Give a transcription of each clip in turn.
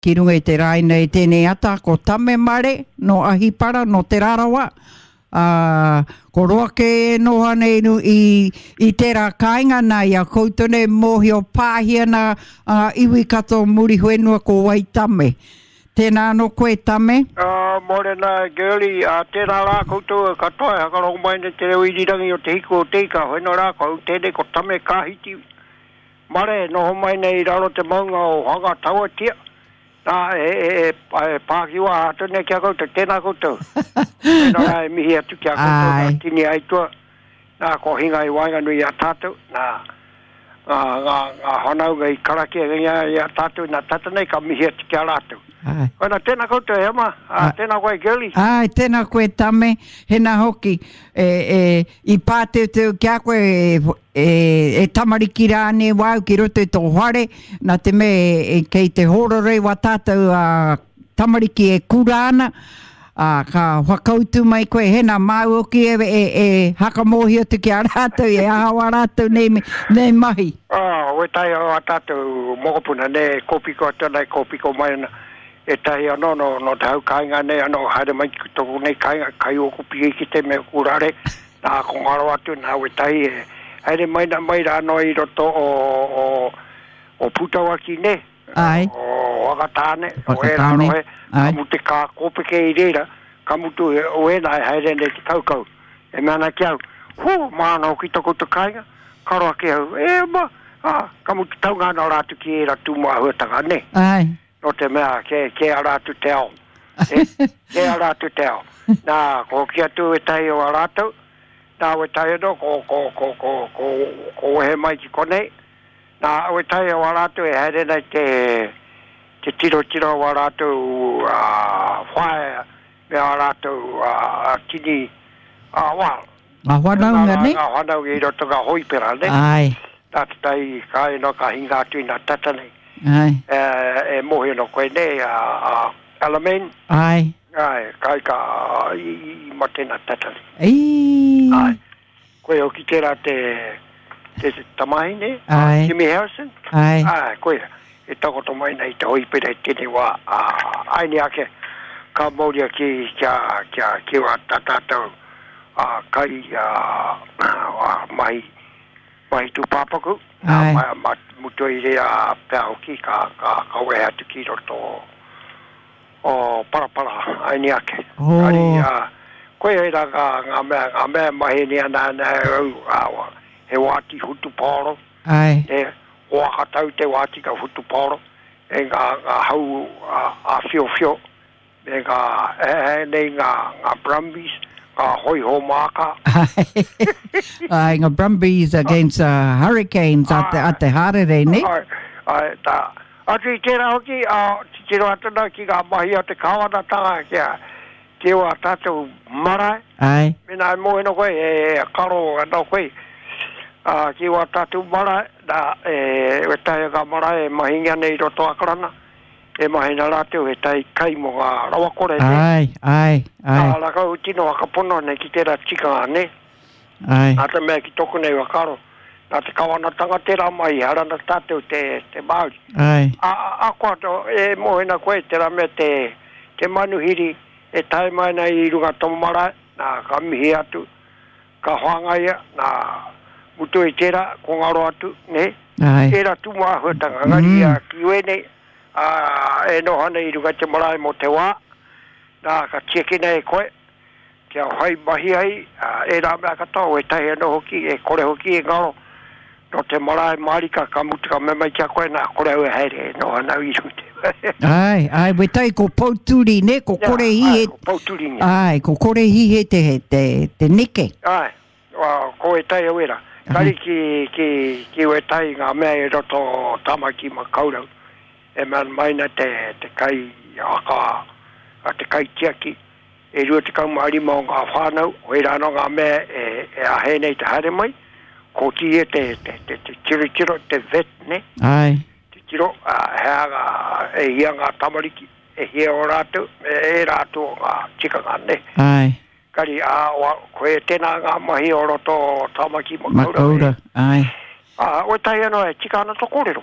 ki runga I te raina e tēnei ata, ko tame mare no ahipara no te rarawa. Ko roake noha nei I tērā kāinga nā ia koutone mōhio pāhia na iwi kato muri huenua ko Waitame. Tēnā no koe tame? Morena girly, tēnā rā koutou katoa, hakaroko mai ne te reo irirangi o te hiko o teika, hoeno rā kou tēne ko tame kāhiti. Mare, noho mai nei raro te maunga o hanga taua tia. Nā, pākiwa atone kia koutou, tēnā koutou. Hoeno rā mihi atu kia koutou, nā tini aitua. Nā, ko hinga I wainga nui a tātou. Nā, ngā honau ngai karakia ngai a tātou, nā tātanei ka mihi atu kia rātou. Koina tēnā koutou e ama, tēnā koe girly. Tēnā koe tame, hena hoki, I pāteu kia koe e tamariki rāne wau ki roto tō hare, nā te me kei te horore wa tātou tamariki e kurāna, ka whakautu mai koe hena mau oki e hakamohi atu ki a rātou, e ahawa rātou nei mahi. We tai o a tātou mokopuna ne kopiko atanai kopiko mai na. E tahi anō no te hau kāinga nei anō haere mai ki toko nei kāinga kai o kupi ki te me kurare nā kongaro atu nā we tahi haere mai na mai rā no I roto o putawaki ne o wakatāne o e rā no he kamu te kā kopeke I reira kamu tu o e nai haere ne te kaukau e mana ki au māna o ki toko te kāinga karoa ki au ma kamu te taunga no rātu ki e ratu mua huatanga ne no te mea, ke aratu te ao. Ke aratu te ao. Nā, ko kia tu e tai o aratu, nā, we tai no, ko he mai ki konei. Nā, we tai o aratu e haere nei te tiro o aratu whae, me aratu tini, wā. Whanau nga ne? Whanau I roto ka hoipera ne. Ai. Tā te tai kai no ka hinga atu I nā tatanei. Ai. Mohi no koe ne Alamein. Ai. Ai, kai ka I matena tatani. Ai. Koe o ki tērā te tamahi ne. Ai. Jimmy Harrison. Ai. Ai, koe. E takoto mai nei te hoipere tene wā. Aini ake. Ka mauria ki wa tatatau. Kai mai tu papaku. Ai. Muto I rea pēo ki ka wehe atu ki roto o parapara aini ake. Kari, koe e raka ngā mea mahi ni ana he wāti hutu pōro. Ai. E wakatau te wāti ka hutu pōro. E ngā hau a fio. E ngā Brumbies. Hoi ho maka. Ai, ngā Brumbies against Hurricanes at te harere, ne? Ai, tā. Atu I tērā hoki, tiro atana ki ngā mahi o te kawana tanga kia wa tātou marae. Ai. Mena e moe no koe, karo no koe. Ki wa tātou marae, we tai ngā marae mahinga nei roto akarana. E mahina rāteu he tai kai mo ngā rawakore ne. Ai. Ala kau tino wakapono ne ki tērā tikanga ne. Ai. Nā te mea ki toku nei wakaro. Nā te kawanatanga tērā mai harana tāteu te Māori. Ai. Akua to e mohina koe tērā mea te manuhiri e tai mai nei I runga tomara. Nā ka mihi atu. Ka hoangaia. Nā mutu I tērā ko ngaro atu ne. Ai. Tērā tumua huatanga. Ngari ki wene. E no hana I runga te marae mo te wā. Nā ka tieke nei koe. Kia hai mahi ai. E rā mea katoa e tahi no hoki. E kore hoki e ngaro. No te marae marika ka mutu ka memai kia koe. Nā kore au e haere. No hana I runga. Ai. We tai ko pauturi ne. Ko kore hi he. Ko pauturi ne. Ai. Ko kore hi he te neke. Ai. Ko e tai au era. Kari ki we tai ngā mea e roto tamaki ma kaurau. E maina te kai aka, te kai tiaki, e rua te kaumarima o ngā whānau, o e rāno ngā mea e ahe nei te hare mai, ko ki e te tiro, te vet, ne? Ai. Te tiro, heaga, e hia ngā tamariki, e hia o rātou, e rātou ngā tikanga, ne? Ai. Kari, koe tēnā ngā mahi o roto tamaki makaura. Makaura, ai. O tai anō e tika ana to kōrero.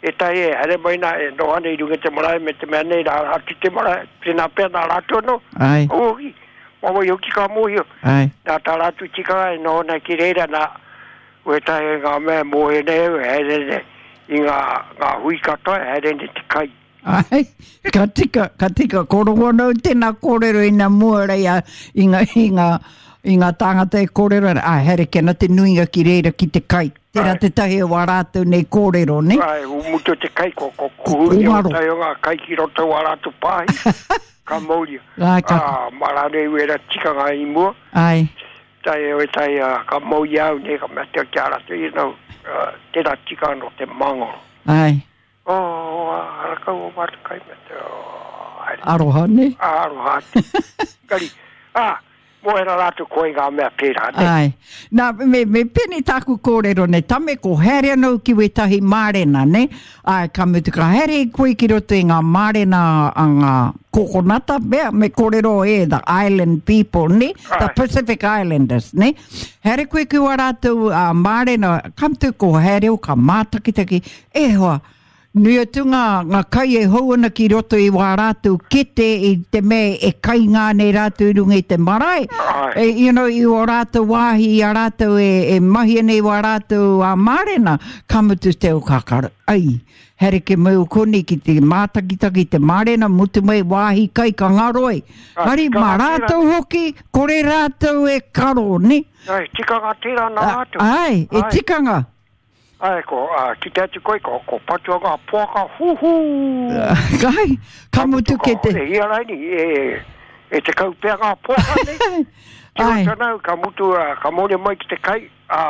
e tai e hare mai na e no ane i runga te marae me te mea nei rā hati te marae pina pēna rātou no Ai. Ohi Mawa yoki ka mohio Ai. Nā tā rātou tika e no na ki reira na ue tai ngā mea mohe ne e here ne I ngā hui katoa e here ne te kai Ai, ka tika koroho nau tēnā kōrero ina muarei I ngā tāngata e kōrero here kena te nuinga ki reira ki te kai Tērā te tahi o wārātou nei kōrero, ne? Ai, umuto te kai ko kuhuri o tai o ngā kai ki roto wārātou pāhi Ka mauria Marane uera tika ngā I mua Ai Tai o e tai ka mauia au ne ka mea teo ki aratu I nau tērā tika no te mangoro Ai Arakau o wātu kai me te Aroha, ne? Aroha Kari, moera rātu koe ngā mea pērā, ne? Ai. Nā, me pene tāku kōrero ne tame ko here anau ki wetahi mārena, ne? Ai, ka mutu ka here koe ki roto I ngā mārena a ngā kokonata, mea, me kōrero e, the island people, ne? The Pacific Islanders, ne? Here koe ki wā rātou mārena, kamtu ko here o ka mātakitaki, e hoa, nui atu ngā kai e hauana ki roto I wā rātou kete I te me e kai ngā nei rātou I runga I te marae. I o rātou wāhi a rātou e mahi nei wā rātou mārena, kamutu te o kakara. Ai, here ke meu koni ki te mātakitaki te mārena, mutu mai wāhi kai ka ngaroi. Ari, mā rātou hoki, kore rātou e karo, ne? Ai, tikanga tērā nā rātou. Ai, e tikanga. Ai, ki te atu koe, ko patua ngā puaka, huhu. Kai, kamutu ke te... E hia raini, e te kau pēr ngā puaka, ne? Ki o tanau, ka mutu, ka mone mai ki te kai,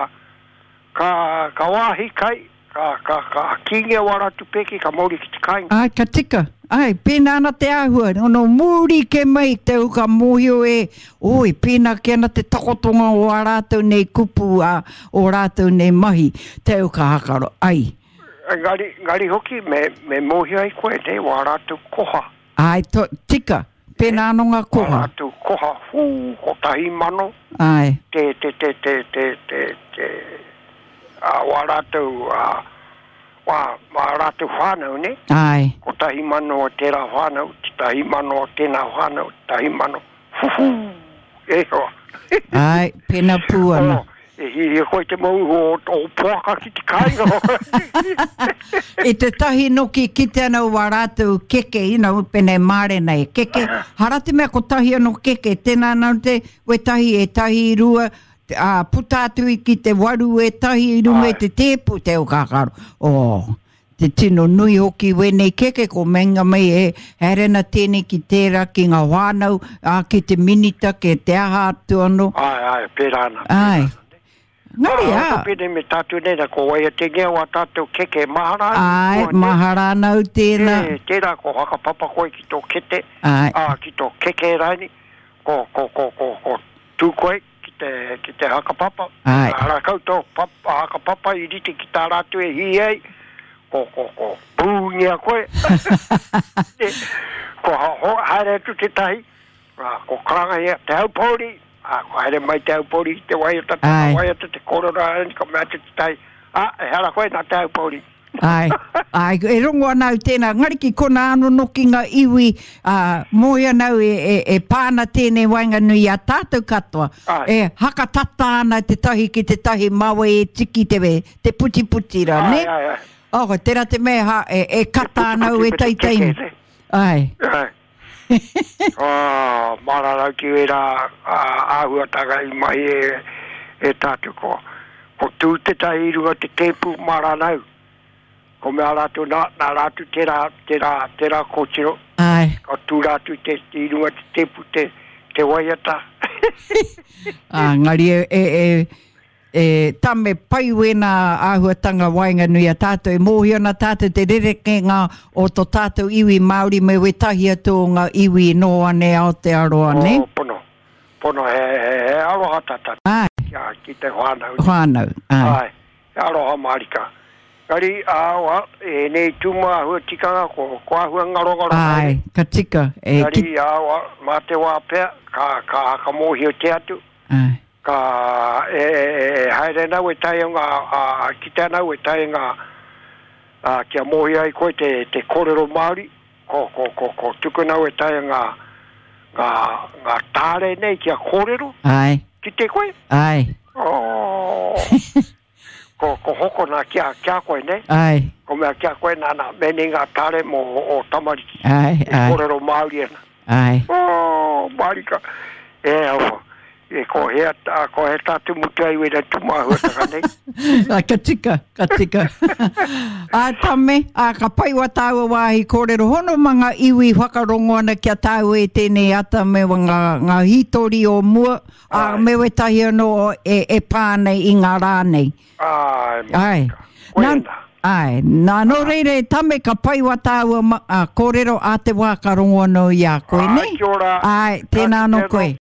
ka wāhi kai, ka kingia waratu peke, ka mori ki te kai. Ai, ka tika. Ai, pēnā ana te āhua. Ono mūri ke mai te uka mōhio e. Oi, pēnā ke ana te takotonga o a rātou nei kupu o rātou nei mahi. Te uka hakaro. Ai. Ngari hoki, me mōhio ai koe te o a rātou koha. Ai, tika. Pēnā anonga koha. O rātou koha. Ko tahi mano. Ai. O a rātou... Mā rātou whānau, ne? Ai. Ko tahi mano o tērā whānau, tahi mano o tēnā whānau, tahi mano. Fuhu! E hoa. Ai, pēnā pū ana. E koe te mau o puaka ki te kāinga. E te tahi noki ki te ana wā rātou keke, pene mārena e keke. Harate mea ko tahi ano keke, tēnā nau te tahi e tahi rua, putātu I ki te waru e tahi I runga te tēpu te o kakaro. Te tino nui hoki wenei keke ko menga mai e herena tēne ki tērā ki ngā whānau, ki te minita, ke te aha atu ano. Ai, pērāna. Ai. Ngari Pēne me tātou nena ko waia te ngea wā tātou keke mahara. Ai, mahara nau tēnā. Tērā ko hakapapa koe ki tō kete. Ai. Ki tō keke raini. Ko tū koe. Ki te hakapapa. Ai. Ara koutou hakapapa I rite ki tā rātu e hiei. Ko pūngia koe. Ko haere tu te tahi. Ko karanga ia te haupori. Ko haere mai te haupori te waiata. Te korora ko mea te tahi. E hara koe nā te haupori. Ai, e rongo anau tēnā, ngari ki kona anu noki ngā iwi, moi anau e pāna tēnei wainga nui a tātou katoa. E haka tata ana te tahi ki te tahi maua e tiki te puti ra, ne? Ai. Tērā te mea e kata anau e taitaimi. Ai. Mararau ki e rā āhuatanga I mahi e tātou ko. Ko tū te tahi runga te tēpu maranau. Ko mea rātou nā rātou tērā kōtiro. Ai. Ko tū rātou te irunga te tepu te waiata. Ngari tame pai wena āhuatanga wainga nui a tātou. E mōhio na tātou te rereke ngā o tō tātou iwi Māori me wetahi atu o ngā iwi noa ne Aotearoa, ne? Pono he aroha tata. Ai. Ki te whānau. Whānau, ai. He aroha Marika. Kari awa, nei tuma ahua tikanga ko ahua ngarongaro. Ai, ka tika. Kari awa, mā te wā pēr, ka mōhio te atu. Ai. Ka haere nau e tai ngā, ki te nau e tai ngā kia mohi ai koe te korero Māori, ko tukunau e taia ngā tāre nei kia korero. Ai. Ki te koe? Ai. Ko hoko nā kia koe nei. Ai. Ko mea kia koe nā meni ngā tāre mo o tamariki. Ai. Korero Māori ena. Ai. Marika. Awa. Ko he tātu mutu ai wera tumahua taka nei. Ka tika. Tame, ka pai wa tāua wāhi kōrero hono manga iwi whakarongo ana kia tāu e tēnei ata me ngā hitori o mua, me we tahi anō e pānei i ngā rānei. Ai. Ai, nā no reire tame ka pai wa tāua kōrero a te wākarongo anō i a koe nei. Ai, tēnā no koe.